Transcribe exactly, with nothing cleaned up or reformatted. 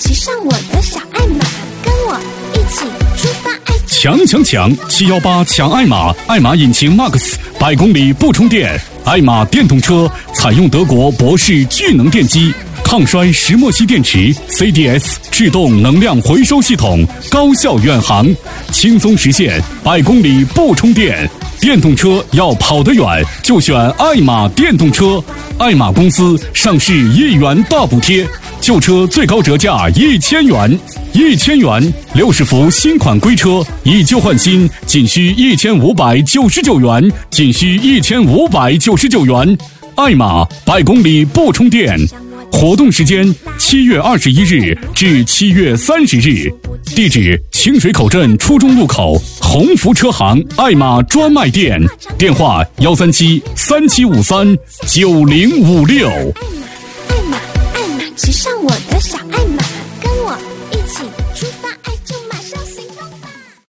骑上我的小爱马，跟我一起出发。 强强强七一八抢爱玛，爱玛引擎 Max 百公里不充电，爱玛电动车采用德国博士聚能电机、抗衰石墨烯电池、C D S 制动能量回收系统，高效远航，轻松实现百公里不充电。电动车要跑得远，就选爱玛电动车。爱玛公司上市一元大补贴，旧车最高折价一千元，一千元六十伏新款龟车，以旧换新，仅需一千五百九十九元，仅需一千五百九十九元。爱玛百公里不充电，活动时间七月二十一日至七月三十日，地址清水口镇初中路口鸿福车行爱玛专卖店，电话幺三七三七五三九零五六。 爱玛爱玛爱玛，骑上我的小爱马，跟我一起出发。